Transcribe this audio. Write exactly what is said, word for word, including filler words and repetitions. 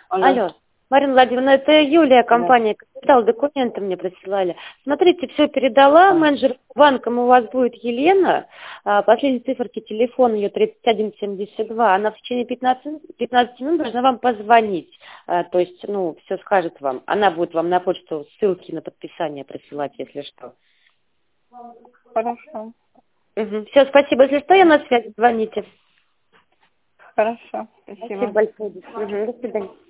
Алло. Алло, Марина Владимировна, это Юлия, Да. компания «Капитал», документы мне присылали. Смотрите, все передала, А, менеджер банком у вас будет Елена, а, последние циферки телефона ее тридцать один семьдесят два, она в течение пятнадцати, пятнадцати минут должна вам позвонить, А, то есть, ну, все скажет вам, она будет вам на почту ссылки на подписание присылать, если что. Хорошо. Все, спасибо, если что, я на связи, звоните. Хорошо. Спасибо Спасибо. большое. Мгм, до свидания.